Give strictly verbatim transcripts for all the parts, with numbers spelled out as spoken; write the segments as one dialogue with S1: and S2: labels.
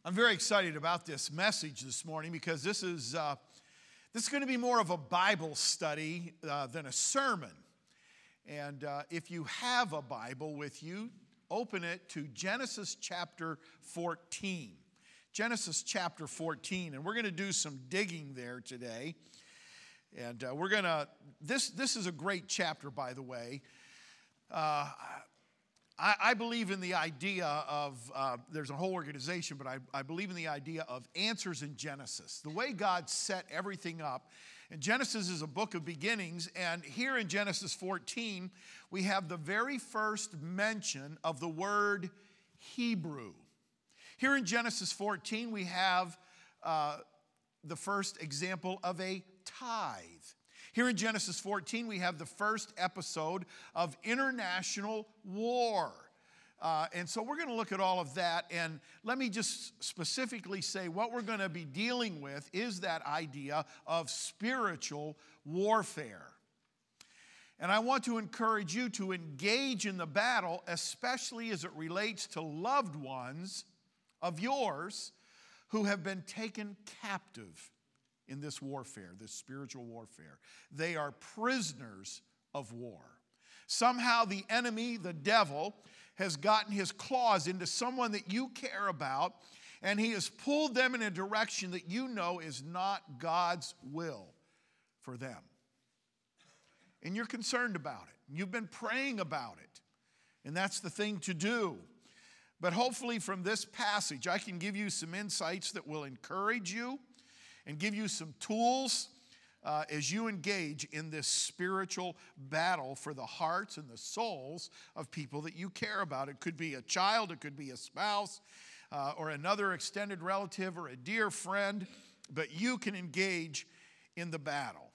S1: I'm very excited about this message this morning because this is uh, this is going to be more of a Bible study uh, than a sermon. And uh, if you have a Bible with you, open it to Genesis chapter fourteen. Genesis chapter fourteen, and we're going to do some digging there today. And uh, we're going to, this, this is a great chapter, by the way. Uh, I, I believe in the idea of, uh, there's a whole organization, but I, I believe in the idea of answers in Genesis. The way God set everything up. And Genesis is a book of beginnings, and here in Genesis fourteen, we have the very first mention of the word Hebrew. Here in Genesis fourteen, we have uh, the first example of a tithe. Here in Genesis fourteen, we have the first episode of international war. Uh, and so we're going to look at all of that. And let me just specifically say what we're going to be dealing with is that idea of spiritual warfare. And I want to encourage you to engage in the battle, especially as it relates to loved ones of yours who have been taken captive in this warfare, this spiritual warfare. They are prisoners of war. Somehow the enemy, the devil, has gotten his claws into someone that you care about, and he has pulled them in a direction that you know is not God's will for them. And you're concerned about it. You've been praying about it. And that's the thing to do. But hopefully from this passage, I can give you some insights that will encourage you and give you some tools uh, as you engage in this spiritual battle for the hearts and the souls of people that you care about. It could be a child, it could be a spouse, uh, or another extended relative or a dear friend, but you can engage in the battle.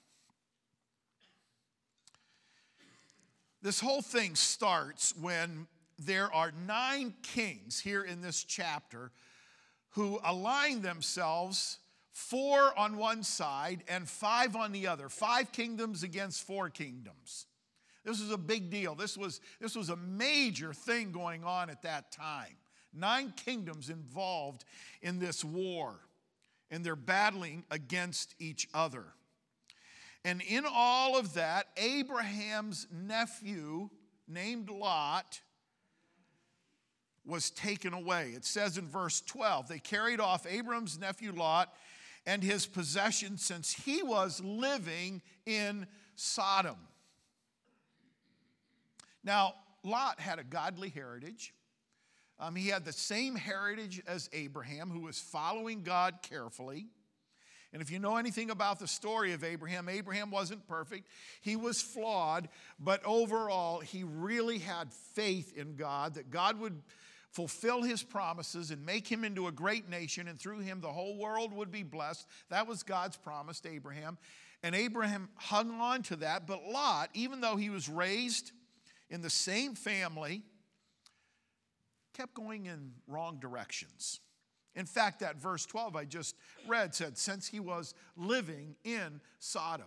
S1: This whole thing starts when there are nine kings here in this chapter who align themselves, four on one side and five on the other. Five kingdoms against four kingdoms. This was a big deal. This was, this was a major thing going on at that time. Nine kingdoms involved in this war, and they're battling against each other. And in all of that, Abraham's nephew, named Lot, was taken away. It says in verse twelve, they carried off Abram's nephew Lot and his possessions since he was living in Sodom. Now, Lot had a godly heritage. Um, he had the same heritage as Abraham, who was following God carefully. And if you know anything about the story of Abraham, Abraham wasn't perfect. He was flawed, but overall, he really had faith in God, that God would fulfill his promises and make him into a great nation, and through him the whole world would be blessed. That was God's promise to Abraham. And Abraham hung on to that. But Lot, even though he was raised in the same family, kept going in wrong directions. In fact, that verse twelve I just read said, since he was living in Sodom.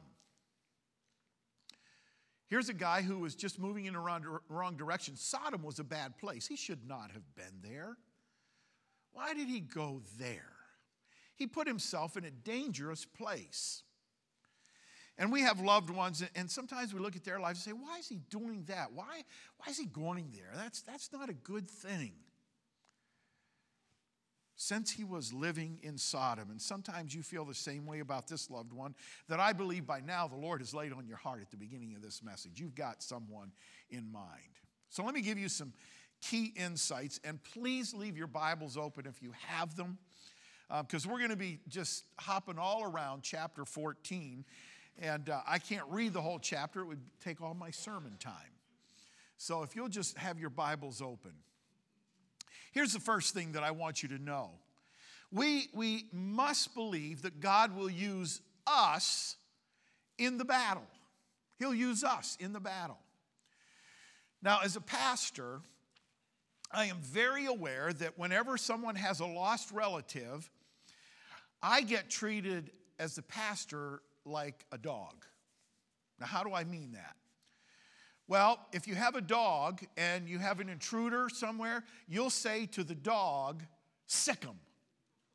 S1: Here's a guy who was just moving in the wrong direction. Sodom was a bad place. He should not have been there. Why did he go there? He put himself in a dangerous place. And we have loved ones, and sometimes we look at their lives and say, why is he doing that? Why, why is he going there? That's, that's not a good thing. Since he was living in Sodom, and sometimes you feel the same way about this loved one, that I believe by now the Lord has laid on your heart at the beginning of this message. You've got someone in mind. So let me give you some key insights, and please leave your Bibles open if you have them, because uh, we're going to be just hopping all around chapter fourteen, and uh, I can't read the whole chapter. It would take all my sermon time. So if you'll just have your Bibles open. Here's the first thing that I want you to know. We, we must believe that God will use us in the battle. He'll use us in the battle. Now, as a pastor, I am very aware that whenever someone has a lost relative, I get treated as the pastor like a dog. Now, how do I mean that? Well, if you have a dog and you have an intruder somewhere, you'll say to the dog, sick 'em.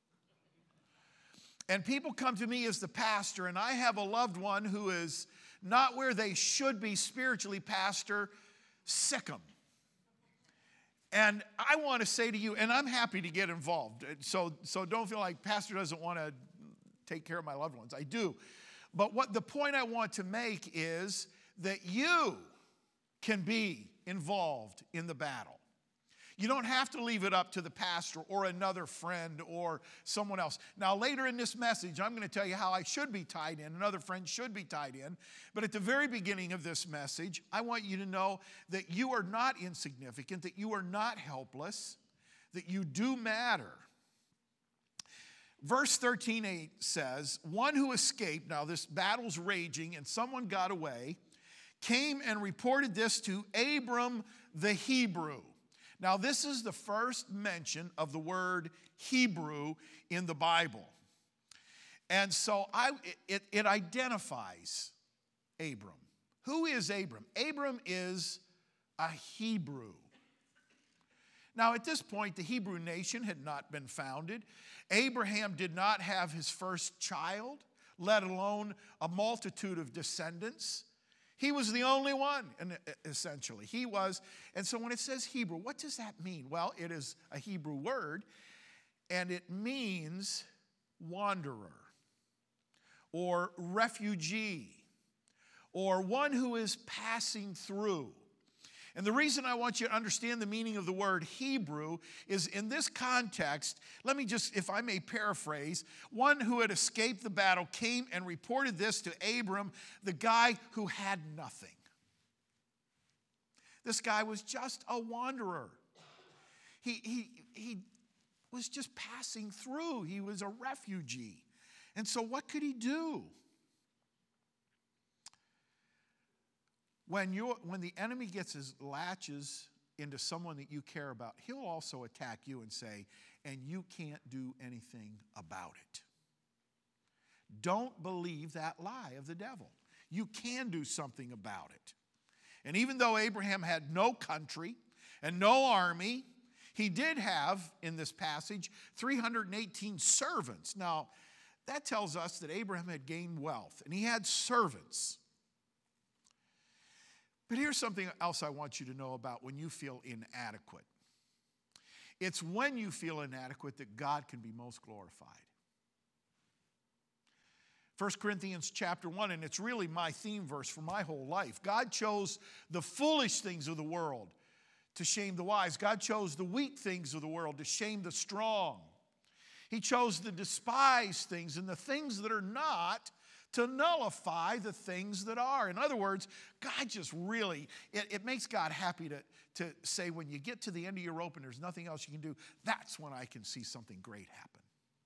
S1: And people come to me as the pastor, and I have a loved one who is not where they should be spiritually, pastor, sick 'em. And I want to say to you, and I'm happy to get involved, so, so don't feel like pastor doesn't want to take care of my loved ones. I do. But what the point I want to make is that you can be involved in the battle. You don't have to leave it up to the pastor or another friend or someone else. Now, later in this message, I'm going to tell you how I should be tied in. Another friend should be tied in. But at the very beginning of this message, I want you to know that you are not insignificant, that you are not helpless, that you do matter. Verse thirteen eight says, one who escaped, now this battle's raging and someone got away, came and reported this to Abram the Hebrew. Now, this is the first mention of the word Hebrew in the Bible. And so I, it, it identifies Abram. Who is Abram? Abram is a Hebrew. Now, at this point, the Hebrew nation had not been founded. Abraham did not have his first child, let alone a multitude of descendants. He was the only one, essentially. He was, and so when it says Hebrew, what does that mean? Well, it is a Hebrew word, and it means wanderer, or refugee, or one who is passing through. And the reason I want you to understand the meaning of the word Hebrew is in this context, let me just, if I may paraphrase, one who had escaped the battle came and reported this to Abram, the guy who had nothing. This guy was just a wanderer. He, he, he was just passing through. He was a refugee. And so what could he do? When, you're, when the enemy gets his latches into someone that you care about, he'll also attack you and say, and you can't do anything about it. Don't believe that lie of the devil. You can do something about it. And even though Abraham had no country and no army, he did have, in this passage, three hundred eighteen servants. Now, that tells us that Abraham had gained wealth, and he had servants. But here's something else I want you to know about when you feel inadequate. It's when you feel inadequate that God can be most glorified. First Corinthians chapter one, and it's really my theme verse for my whole life. God chose the foolish things of the world to shame the wise. God chose the weak things of the world to shame the strong. He chose the despised things and the things that are not to nullify the things that are. In other words, God just really, it, it makes God happy to, to say when you get to the end of your rope and there's nothing else you can do, that's when I can see something great happen.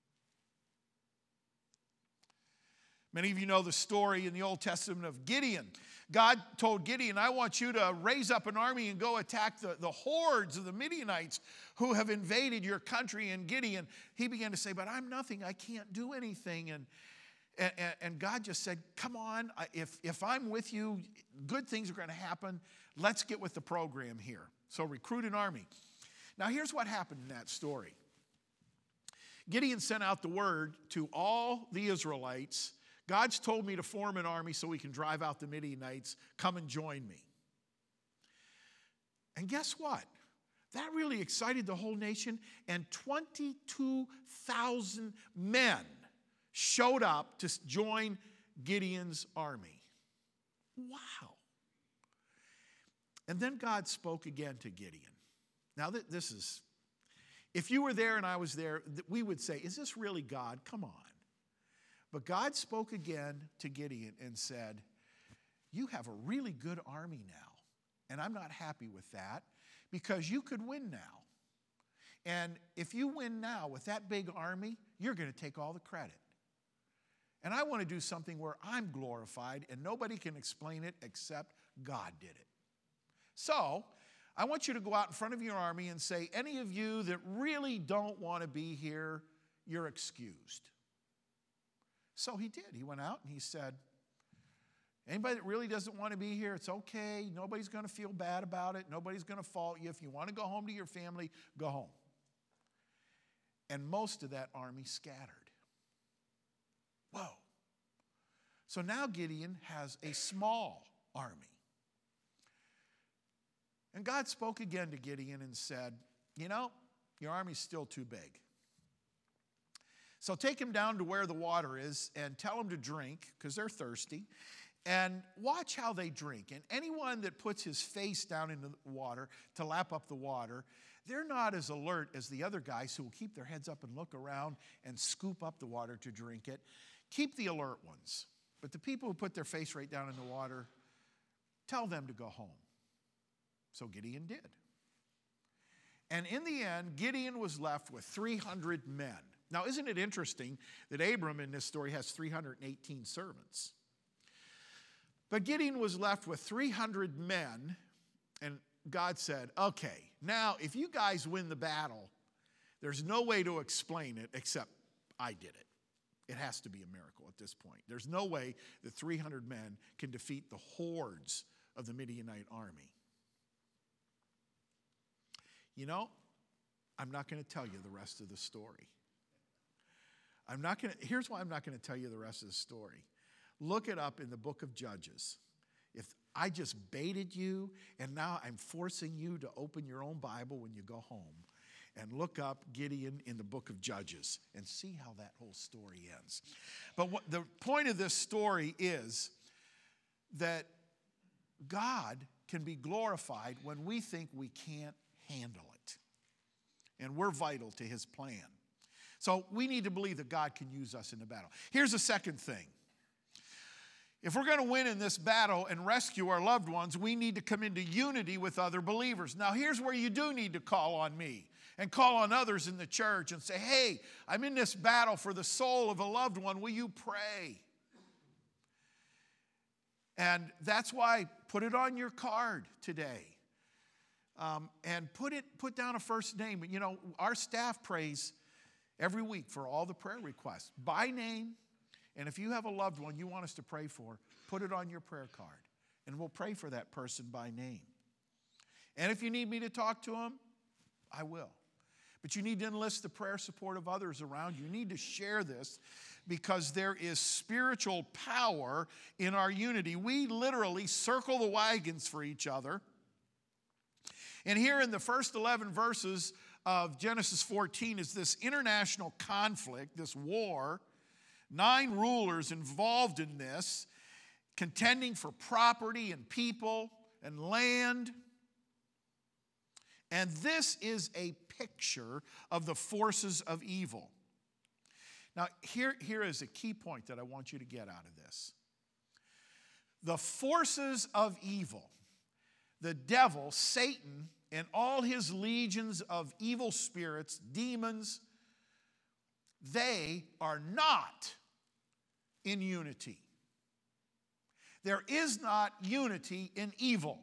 S1: Many of you know the story in the Old Testament of Gideon. God told Gideon, I want you to raise up an army and go attack the, the hordes of the Midianites who have invaded your country. And Gideon, he began to say, but I'm nothing, I can't do anything. And And, and, and God just said, come on, if, if I'm with you, good things are going to happen. Let's get with the program here. So recruit an army. Now here's what happened in that story. Gideon sent out the word to all the Israelites, God's told me to form an army so we can drive out the Midianites. Come and join me. And guess what? That really excited the whole nation, and twenty-two thousand men showed up to join Gideon's army. Wow. And then God spoke again to Gideon. Now, this is, if you were there and I was there, we would say, is this really God? Come on. But God spoke again to Gideon and said, you have a really good army now, and I'm not happy with that because you could win now. And if you win now with that big army, you're going to take all the credit. And I want to do something where I'm glorified and nobody can explain it except God did it. So I want you to go out in front of your army and say, any of you that really don't want to be here, you're excused. So he did. He went out and he said, anybody that really doesn't want to be here, it's okay. Nobody's going to feel bad about it. Nobody's going to fault you. If you want to go home to your family, go home. And most of that army scattered. Whoa. So now Gideon has a small army. And God spoke again to Gideon and said, you know, your army's still too big. So take him down to where the water is and tell them to drink, because they're thirsty, and watch how they drink. And anyone that puts his face down into the water to lap up the water, they're not as alert as the other guys who will keep their heads up and look around and scoop up the water to drink it. Keep the alert ones. But the people who put their face right down in the water, tell them to go home. So Gideon did. And in the end, Gideon was left with three hundred men. Now, isn't it interesting that Abram in this story has three hundred eighteen servants? But Gideon was left with three hundred men, and God said, okay, now if you guys win the battle, there's no way to explain it except I did it. It has to be a miracle at this point. There's no way that three hundred men can defeat the hordes of the Midianite army. You know, I'm not going to tell you the rest of the story. I'm not going to, here's why I'm not going to tell you the rest of the story. Look it up in the book of Judges. If I just baited you and now I'm forcing you to open your own Bible when you go home and look up Gideon in the book of Judges and see how that whole story ends. But what, the point of this story is that God can be glorified when we think we can't handle it. And we're vital to his plan. So we need to believe that God can use us in the battle. Here's the second thing. If we're going to win in this battle and rescue our loved ones, we need to come into unity with other believers. Now, here's where you do need to call on me and call on others in the church and say, hey, I'm in this battle for the soul of a loved one. Will you pray? And that's why put it on your card today. Um, and put it put down a first name. You know, our staff prays every week for all the prayer requests by name. And if you have a loved one you want us to pray for, put it on your prayer card. And we'll pray for that person by name. And if you need me to talk to them, I will. But you need to enlist the prayer support of others around you. You need to share this because there is spiritual power in our unity. We literally circle the wagons for each other. And here in the first eleven verses of Genesis fourteen is this international conflict, this war. Nine rulers involved in this, contending for property and people and land. And this is a picture of the forces of evil. Now, here, here is a key point that I want you to get out of this. The forces of evil, the devil, Satan, and all his legions of evil spirits, demons, they are not in unity. There is not unity in evil.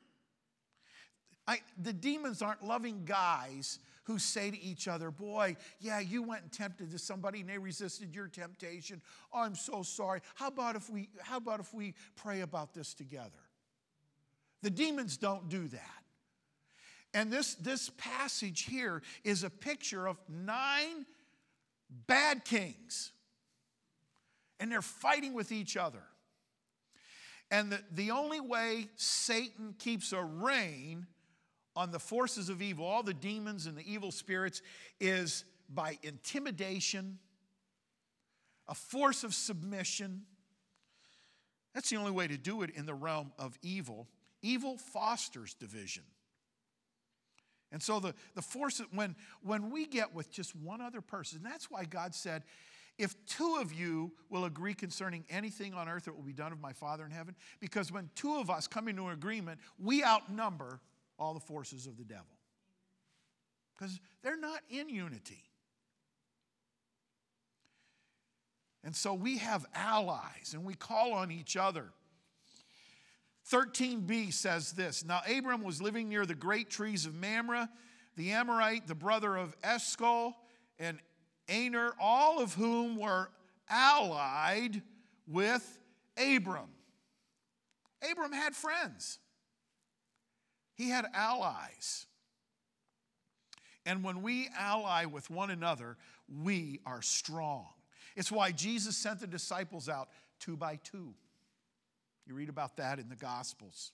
S1: I, the demons aren't loving guys who say to each other, boy, yeah, you went and tempted somebody and they resisted your temptation. Oh, I'm so sorry. How about if we, how about if we pray about this together? The demons don't do that. And this, this passage here is a picture of nine bad kings. And they're fighting with each other. And the, the only way Satan keeps a reign on the forces of evil, all the demons and the evil spirits, is by intimidation, a force of submission. That's the only way to do it in the realm of evil. Evil fosters division. And so the, the force, when, when we get with just one other person, that's why God said, if two of you will agree concerning anything on earth, it will be done of my Father in heaven. Because when two of us come into an agreement, we outnumber all the forces of the devil. Because they're not in unity. And so we have allies and we call on each other. thirteen b says this, now Abram was living near the great trees of Mamre, the Amorite, the brother of Eshcol, and Aner, all of whom were allied with Abram. Abram had friends. He had allies. And when we ally with one another, we are strong. It's why Jesus sent the disciples out two by two. You read about that in the Gospels.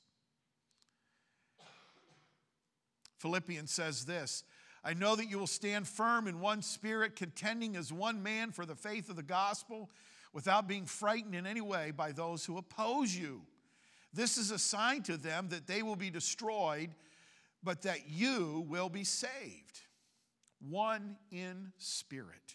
S1: Philippians says this, I know that you will stand firm in one spirit, contending as one man for the faith of the gospel, without being frightened in any way by those who oppose you. This is a sign to them that they will be destroyed, but that you will be saved. One in spirit.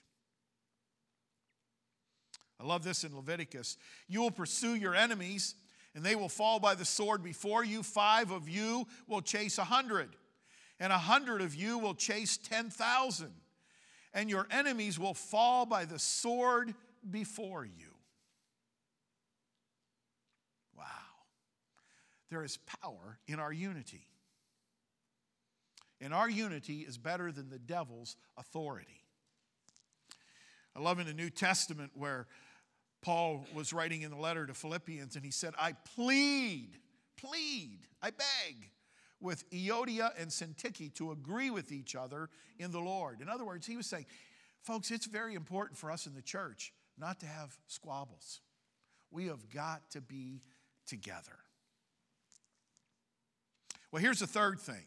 S1: I love this in Leviticus. You will pursue your enemies, and they will fall by the sword before you. Five of you will chase a hundred, and a hundred of you will chase ten thousand. And your enemies will fall by the sword before you. Wow. There is power in our unity. And our unity is better than the devil's authority. I love in the New Testament where Paul was writing in the letter to Philippians, and he said, I plead, plead, I beg with Euodia and Syntyche to agree with each other in the Lord. In other words, he was saying, folks, it's very important for us in the church not to have squabbles. We have got to be together. Well, here's the third thing.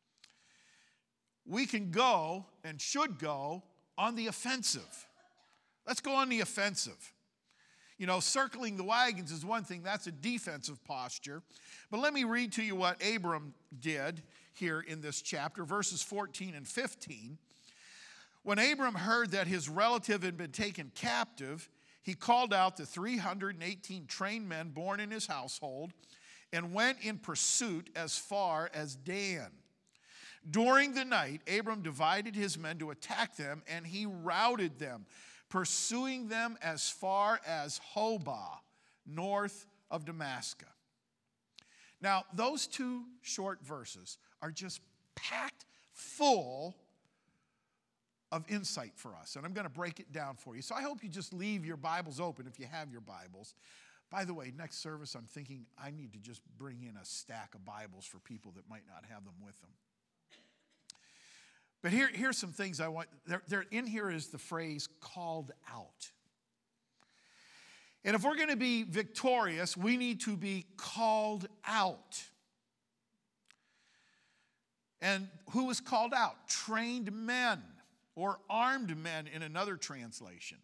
S1: We can go and should go on the offensive. Let's go on the offensive. You know, circling the wagons is one thing. That's a defensive posture. But let me read to you what Abram did here in this chapter, verses fourteen and fifteen. When Abram heard that his relative had been taken captive, he called out the three hundred eighteen trained men born in his household and went in pursuit as far as Dan. During the night, Abram divided his men to attack them, and he routed them, pursuing them as far as Hobah, north of Damascus. Now, those two short verses are just packed full of insight for us, and I'm going to break it down for you. So I hope you just leave your Bibles open if you have your Bibles. By the way, next service, I'm thinking I need to just bring in a stack of Bibles for people that might not have them with them. But here, here's some things I want. There, there, in here is the phrase called out. And if we're going to be victorious, we need to be called out. And who was called out? Trained men or armed men in another translation.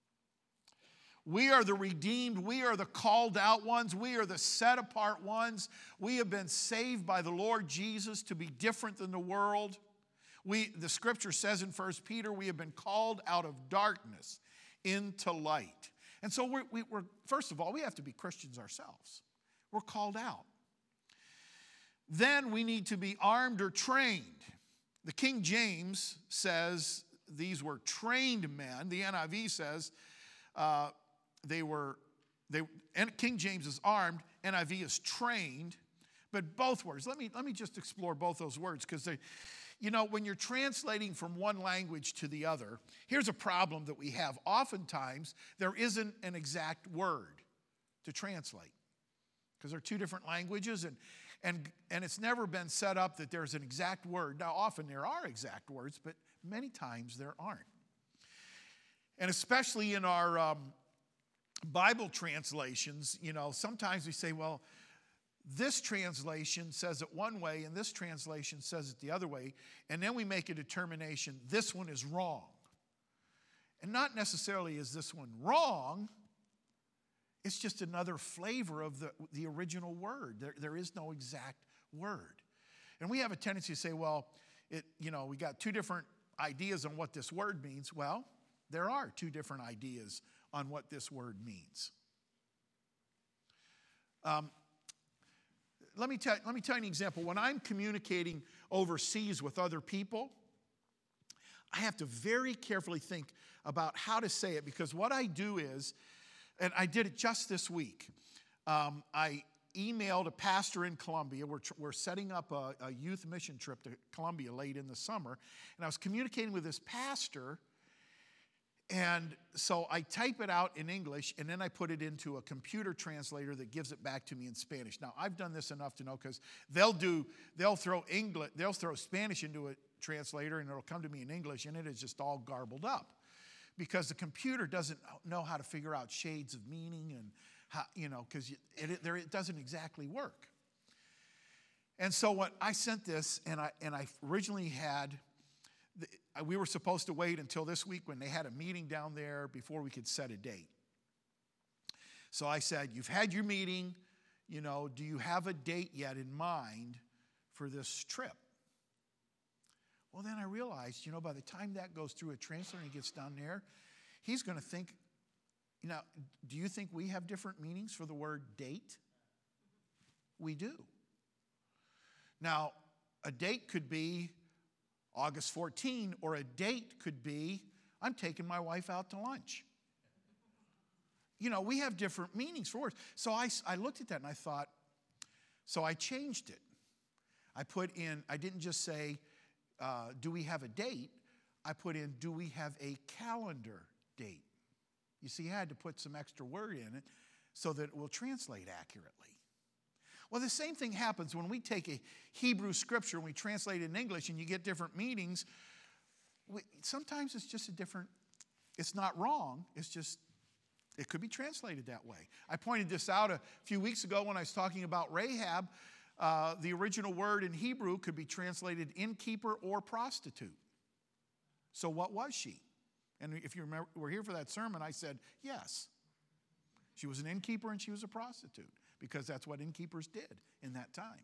S1: We are the redeemed. We are the called out ones. We are the set apart ones. We have been saved by the Lord Jesus to be different than the world. We, the scripture says in First Peter, we have been called out of darkness into light. And so we're, we, we're, first of all, we have to be Christians ourselves. We're called out. Then we need to be armed or trained. The King James says these were trained men. The N I V says uh, they were, they, and King James is armed, N I V is trained. But both words, let me, let me just explore both those words because they, you know, when you're translating from one language to the other, here's a problem that we have. Oftentimes, there isn't an exact word to translate because they're two different languages, and, and, and it's never been set up that there's an exact word. Now, often there are exact words, but many times there aren't. And especially in our um, Bible translations, you know, sometimes we say, well, this translation says it one way, and this translation says it the other way, and then we make a determination, this one is wrong. And not necessarily is this one wrong, it's just another flavor of the, the original word. There, there is no exact word. And we have a tendency to say, well, it, you know, we got two different ideas on what this word means. Well, there are two different ideas on what this word means. Um, Let me, tell, let me tell you an example. When I'm communicating overseas with other people, I have to very carefully think about how to say it because what I do is, and I did it just this week, um, I emailed a pastor in Colombia. We're, we're setting up a, a youth mission trip to Colombia late in the summer, and I was communicating with this pastor. And so I type it out in English, and then I put it into a computer translator that gives it back to me in Spanish. Now, I've done this enough to know because they'll do, they'll throw English, they'll throw Spanish into a translator, and it'll come to me in English, and it is just all garbled up. because the computer doesn't know how to figure out shades of meaning and how, you know, because it, it, there, it doesn't exactly work. And so what I sent this, and I and I originally had, the, we were supposed to wait until this week when they had a meeting down there before we could set a date. So I said, you've had your meeting, you know, do you have a date yet in mind for this trip? Well, then I realized, you know, by the time that goes through a translator and he gets down there, he's going to think, you know, do you think we have different meanings for the word date? We do. Now, a date could be August fourteenth, or a date could be, I'm taking my wife out to lunch. You know, we have different meanings for words. So I, I looked at that and I thought, so I changed it. I put in, I didn't just say, uh, do we have a date? I put in, do we have a calendar date? You see, I had to put some extra word in it so that it will translate accurately. Well, the same thing happens when we take a Hebrew scripture and we translate it in English and you get different meanings. We, sometimes it's just a different, it's not wrong, it's just, it could be translated that way. I pointed this out a few weeks ago when I was talking about Rahab. Uh, the original word in Hebrew could be translated innkeeper or prostitute. So what was she? And if you remember, we're here for that sermon, I said, yes. She was an innkeeper and she was a prostitute, because that's what innkeepers did in that time.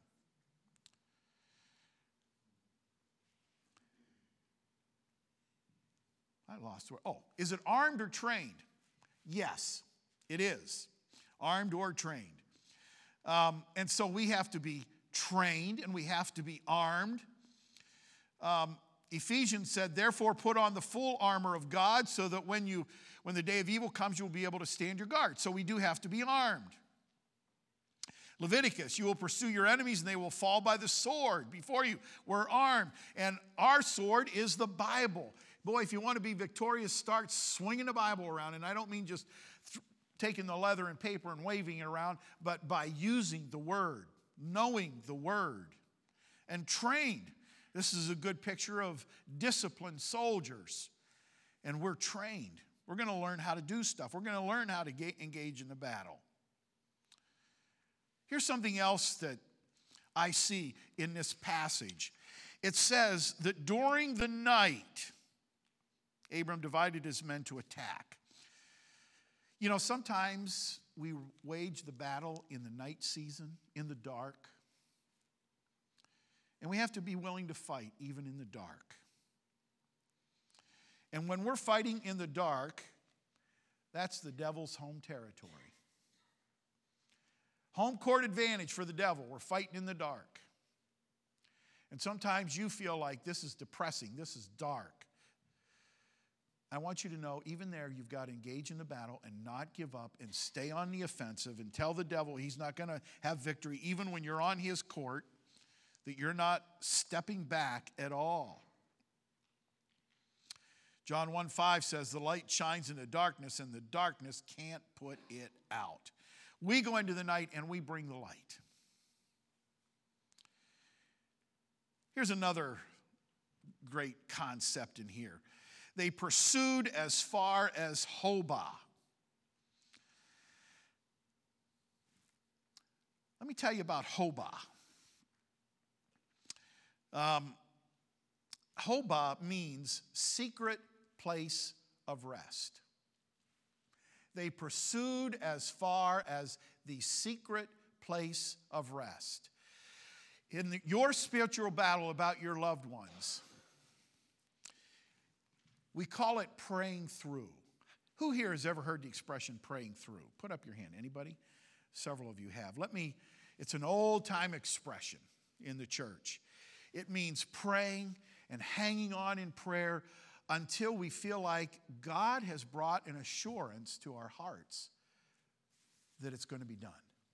S1: I lost where. Oh, is it armed or trained? Yes, it is. Armed or trained. Um, and so we have to be trained and we have to be armed. Um, Ephesians said, therefore put on the full armor of God so that when you, when the day of evil comes, you will be able to stand your guard. So we do have to be armed. Leviticus, you will pursue your enemies and they will fall by the sword before you. We're armed. And our sword is the Bible. Boy, if you want to be victorious, start swinging the Bible around. And I don't mean just th- taking the leather and paper and waving it around, but by using the word, knowing the word, and trained. This is a good picture of disciplined soldiers. And we're trained. We're going to learn how to do stuff. We're going to learn how to ga- engage in the battle. Here's something else that I see in this passage. It says that during the night, Abram divided his men to attack. You know, sometimes we wage the battle in the night season, in the dark. And we have to be willing to fight even in the dark. And when we're fighting in the dark, that's the devil's home territory. Home court advantage for the devil. We're fighting in the dark. And sometimes you feel like this is depressing, this is dark. I want you to know, even there, you've got to engage in the battle and not give up and stay on the offensive and tell the devil he's not going to have victory, even when you're on his court, that you're not stepping back at all. John one five says, the light shines in the darkness, and the darkness can't put it out. We go into the night and we bring the light. Here's another great concept in here. They pursued as far as Hobah. Let me tell you about Hobah. Um, Hobah means secret place of rest. They pursued as far as the secret place of rest. In the, your spiritual battle about your loved ones, we call it praying through. Who here has ever heard the expression praying through? Put up your hand. Anybody? Several of you have. Let me, it's an old-time expression in the church. It means praying and hanging on in prayer until we feel like God has brought an assurance to our hearts that it's going to be done.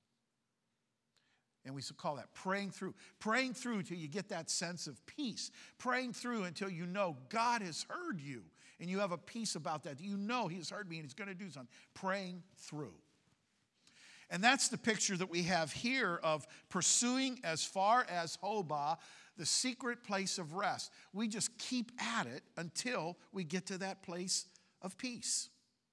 S1: And we call that praying through. Praying through till you get that sense of peace. Praying through until you know God has heard you and you have a peace about that. You know He's heard me and He's going to do something. Praying through. And that's the picture that we have here of pursuing as far as Hobah, the secret place of rest. We just keep at it until we get to that place of peace.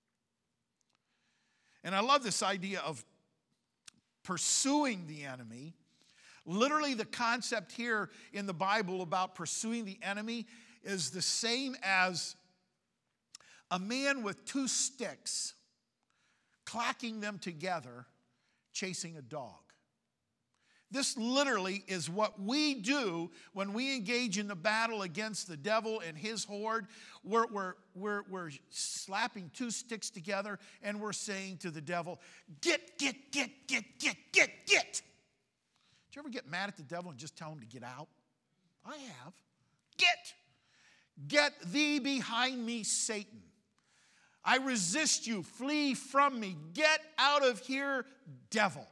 S1: And I love this idea of pursuing the enemy. Literally, the concept here in the Bible about pursuing the enemy is the same as a man with two sticks, clacking them together, chasing a dog. This literally is what we do when we engage in the battle against the devil and his horde. We're, we're, we're, we're slapping two sticks together and we're saying to the devil, get, get, get, get, get, get, get. Did you ever get mad at the devil and just tell him to get out? I have. Get. Get thee behind me, Satan. I resist you. Flee from me. Get out of here, devil.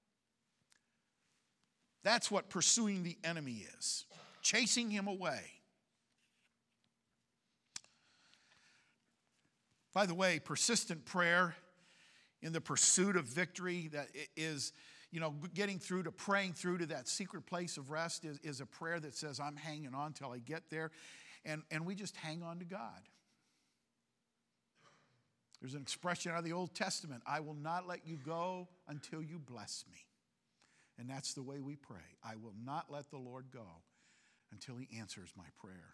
S1: That's what pursuing the enemy is. Chasing him away. By the way, persistent prayer in the pursuit of victory, that is, you know, getting through to praying through to that secret place of rest is, is a prayer that says, I'm hanging on till I get there. And, and we just hang on to God. There's an expression out of the Old Testament, I will not let you go until you bless me. And that's the way we pray. I will not let the Lord go until he answers my prayer.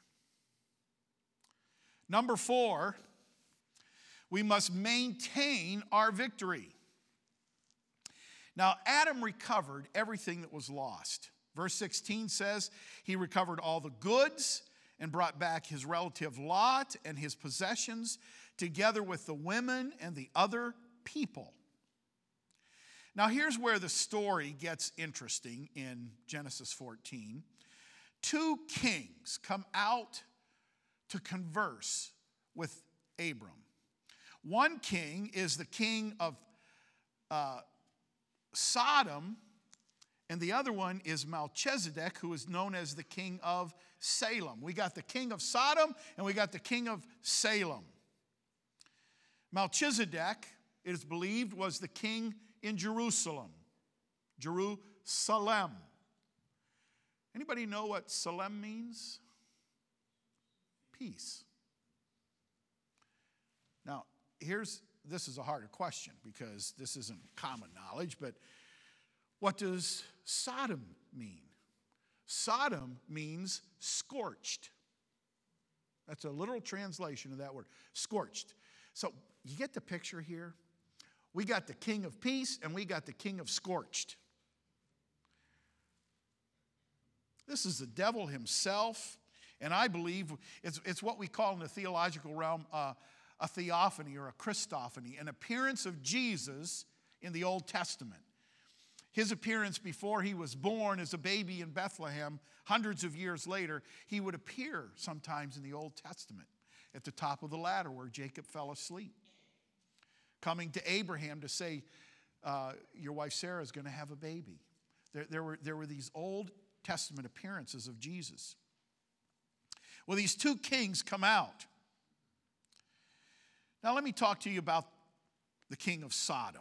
S1: Number four, we must maintain our victory. Now, Adam recovered everything that was lost. Verse sixteen says he recovered all the goods and brought back his relative Lot and his possessions together with the women and the other people. Now, here's where the story gets interesting in Genesis fourteen. Two kings come out to converse with Abram. One king is the king of uh, Sodom, and the other one is Melchizedek, who is known as the king of Salem. We got the king of Sodom, and we got the king of Salem. Melchizedek, it is believed, was the king in Jerusalem. Jerusalem. Anybody know what Salem means? Peace. Now, here's, this is a harder question because this isn't common knowledge, but what does Sodom mean? Sodom means scorched. That's a literal translation of that word, scorched. So you get the picture here? We got the king of peace and we got the king of scorched. This is the devil himself, and I believe it's, it's what we call in the theological realm uh, a theophany or a Christophany, an appearance of Jesus in the Old Testament. His appearance before he was born as a baby in Bethlehem, hundreds of years later, he would appear sometimes in the Old Testament at the top of the ladder where Jacob fell asleep. Coming to Abraham to say, uh, your wife Sarah is going to have a baby. There, there, were, there were these Old Testament appearances of Jesus. Well, these two kings come out. Now let me talk to you about the king of Sodom.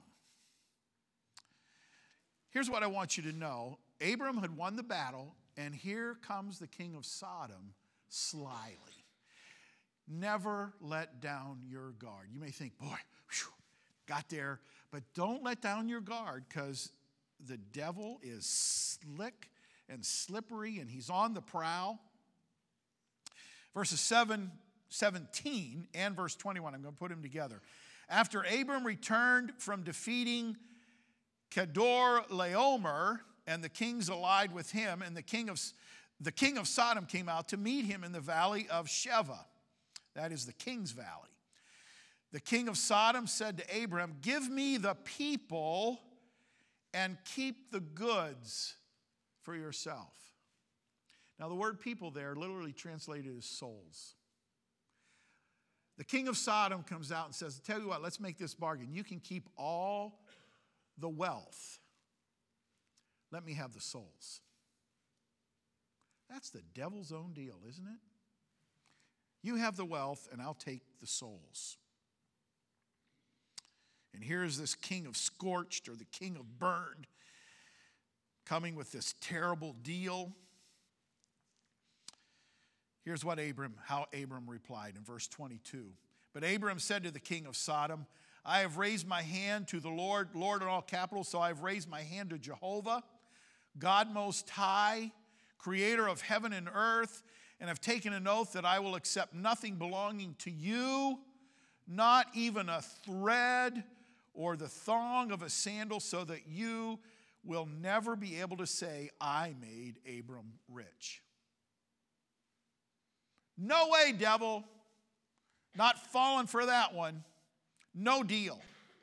S1: Here's what I want you to know. Abram had won the battle, and here comes the king of Sodom slyly. Never let down your guard. You may think, boy, whew, got there. But don't let down your guard, because the devil is slick and slippery, and he's on the prowl. Verses seven, seventeen and verse twenty-one, I'm going to put them together. After Abram returned from defeating Kedorlaomer and the kings allied with him, and the king of the king of Sodom came out to meet him in the valley of Sheva. That is the king's valley. The king of Sodom said to Abram, give me the people and keep the goods for yourself. Now the word people there literally translated as souls. The king of Sodom comes out and says, tell you what, let's make this bargain. You can keep all the wealth. Let me have the souls. That's the devil's own deal, isn't it? You have the wealth and I'll take the souls. And here's this king of scorched, or the king of burned, coming with this terrible deal. Here's what Abram, how Abram replied in verse twenty-two. But Abram said to the king of Sodom, I have raised my hand to the Lord, Lord in all capitals, so I have raised my hand to Jehovah, God Most High, creator of heaven and earth, and have taken an oath that I will accept nothing belonging to you, not even a thread or the thong of a sandal, so that you will never be able to say, I made Abram rich. No way, devil. Not falling for that one. No deal.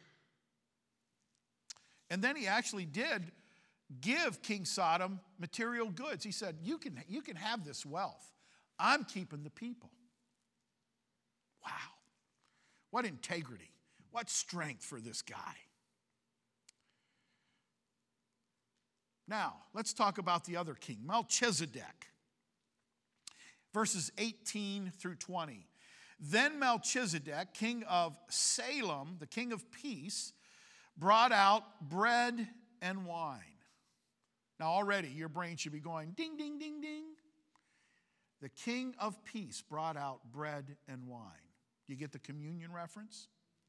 S1: And then he actually did give King Sodom material goods. He said, you can, you can have this wealth. I'm keeping the people. Wow. What integrity. What strength for this guy. Now, let's talk about the other king, Melchizedek. Verses eighteen through twenty. Then Melchizedek, king of Salem, the king of peace, brought out bread and wine. Now already your brain should be going ding, ding, ding, ding. The king of peace brought out bread and wine. Do you get the communion reference?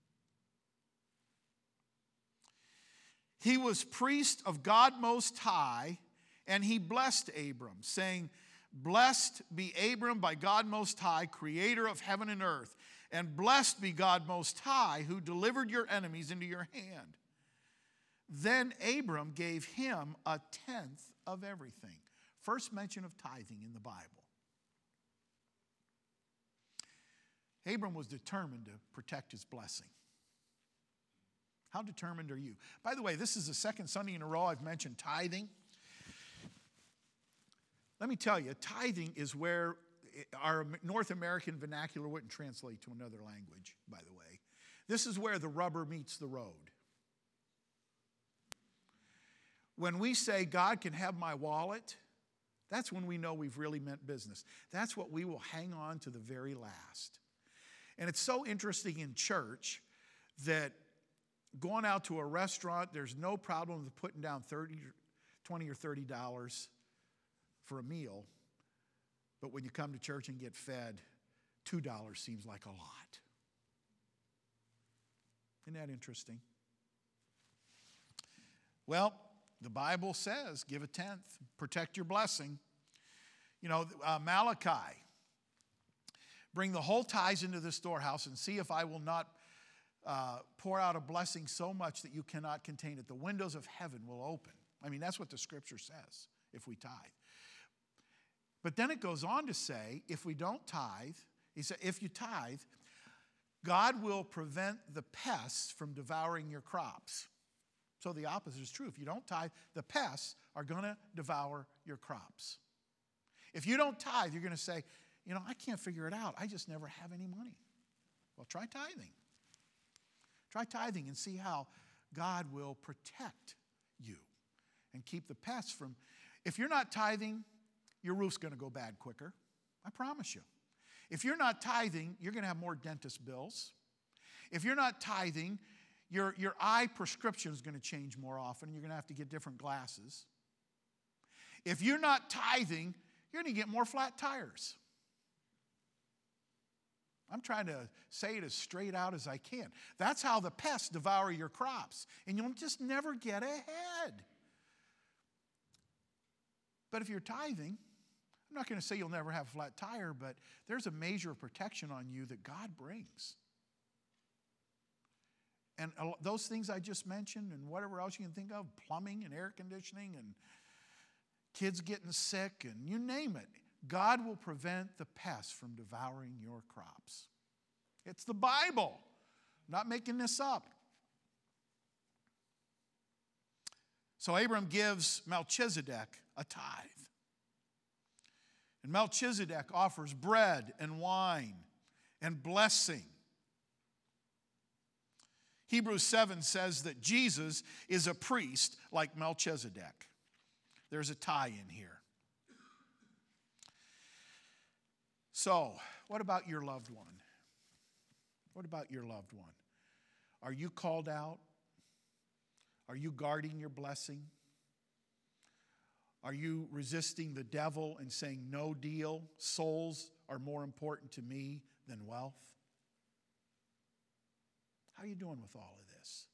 S1: He was priest of God Most High, and he blessed Abram, saying, Blessed be Abram by God Most High, creator of heaven and earth, and blessed be God Most High, who delivered your enemies into your hand. Then Abram gave him a tenth of everything. First mention of tithing in the Bible. Abram was determined to protect his blessing. How determined are you? By the way, this is the second Sunday in a row I've mentioned tithing. Let me tell you, tithing is where our North American vernacular wouldn't translate to another language, by the way. This is where the rubber meets the road. When we say, God can have my wallet, that's when we know we've really meant business. That's what we will hang on to the very last. And it's so interesting in church that going out to a restaurant, there's no problem with putting down thirty, twenty or thirty dollars for a meal. But when you come to church and get fed, two dollars seems like a lot. Isn't that interesting? Well, the Bible says, give a tenth, protect your blessing. You know, uh, Malachi, bring the whole tithes into the storehouse and see if I will not uh, pour out a blessing so much that you cannot contain it. The windows of heaven will open. I mean, that's what the scripture says if we tithe. But then it goes on to say, if we don't tithe, he said, if you tithe, God will prevent the pests from devouring your crops. So the opposite is true. If you don't tithe, the pests are going to devour your crops. If you don't tithe, you're going to say, you know, I can't figure it out. I just never have any money. Well, try tithing. Try tithing and see how God will protect you and keep the pests from. If you're not tithing, your roof's going to go bad quicker. I promise you. If you're not tithing, you're going to have more dentist bills. If you're not tithing, your, your eye prescription is going to change more often. You're going to have to get different glasses. If you're not tithing, you're going to get more flat tires. I'm trying to say it as straight out as I can. That's how the pests devour your crops. And you'll just never get ahead. But if you're tithing, I'm not going to say you'll never have a flat tire, but there's a measure of protection on you that God brings. And those things I just mentioned and whatever else you can think of, plumbing and air conditioning and kids getting sick and you name it, God will prevent the pests from devouring your crops. It's the Bible. I'm not making this up. So Abram gives Melchizedek a tithe. And Melchizedek offers bread and wine and blessing. Hebrews seven says that Jesus is a priest like Melchizedek. There's a tie in here. So, what about your loved one? What about your loved one? Are you called out? Are you guarding your blessing? Are you resisting the devil and saying, no deal, souls are more important to me than wealth? How are you doing with all of this?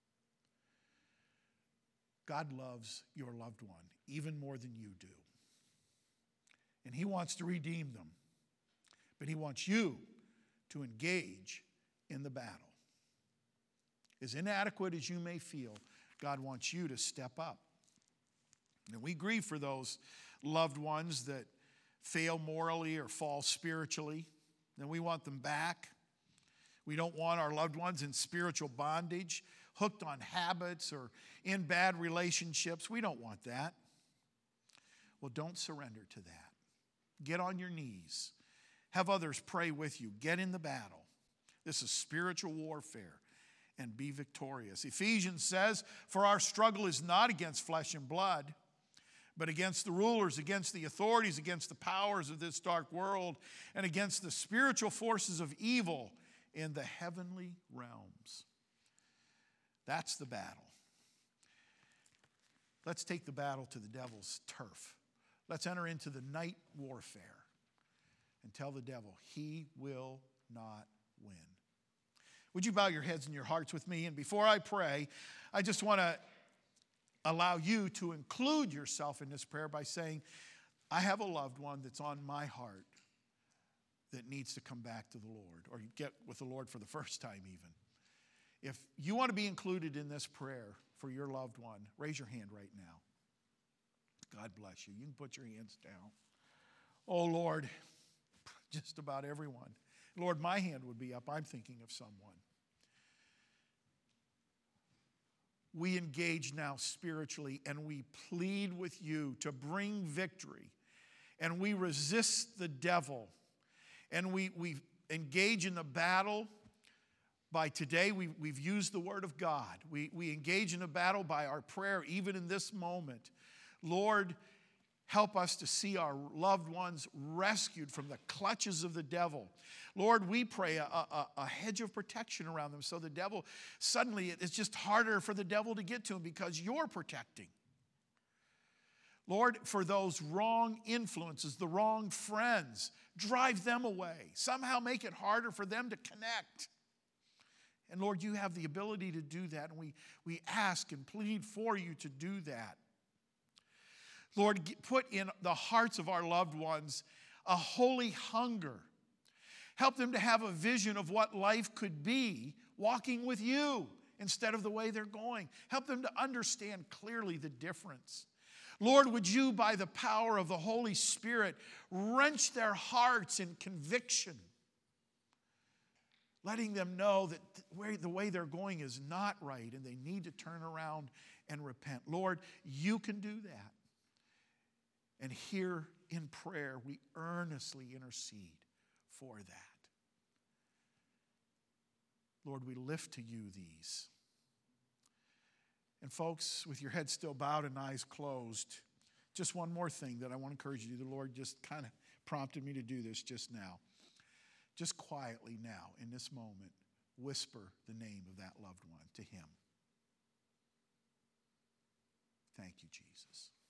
S1: God loves your loved one even more than you do. And He wants to redeem them. But He wants you to engage in the battle. As inadequate as you may feel, God wants you to step up. And we grieve for those loved ones that fail morally or fall spiritually. And we want them back. We don't want our loved ones in spiritual bondage, hooked on habits or in bad relationships. We don't want that. Well, don't surrender to that. Get on your knees. Have others pray with you. Get in the battle. This is spiritual warfare. And be victorious. Ephesians says, for our struggle is not against flesh and blood, but against the rulers, against the authorities, against the powers of this dark world, and against the spiritual forces of evil in the heavenly realms. That's the battle. Let's take the battle to the devil's turf. Let's enter into the night warfare and tell the devil he will not win. Would you bow your heads and your hearts with me? And before I pray, I just want to allow you to include yourself in this prayer by saying, I have a loved one that's on my heart that needs to come back to the Lord or get with the Lord for the first time even. If you want to be included in this prayer for your loved one, raise your hand right now. God bless you. You can put your hands down. Oh, Lord, just about everyone. Lord, my hand would be up. I'm thinking of someone. We engage now spiritually and we plead with you to bring victory. And we resist the devil. And we, we engage in the battle by today. We, we've used the word of God. We, we engage in the battle by our prayer even in this moment. Lord, help us to see our loved ones rescued from the clutches of the devil. Lord, we pray a, a, a hedge of protection around them so the devil, suddenly it's just harder for the devil to get to them because you're protecting. Lord, for those wrong influences, the wrong friends, drive them away. Somehow make it harder for them to connect. And Lord, you have the ability to do that, and we, we ask and plead for you to do that. Lord, put in the hearts of our loved ones a holy hunger. Help them to have a vision of what life could be walking with you instead of the way they're going. Help them to understand clearly the difference. Lord, would you, by the power of the Holy Spirit, wrench their hearts in conviction, letting them know that the way they're going is not right and they need to turn around and repent. Lord, you can do that. And here in prayer, we earnestly intercede for that. Lord, we lift to you these. And folks, with your head still bowed and eyes closed, just one more thing that I want to encourage you to do. The Lord just kind of prompted me to do this just now. Just quietly now, in this moment, whisper the name of that loved one to him. Thank you, Jesus.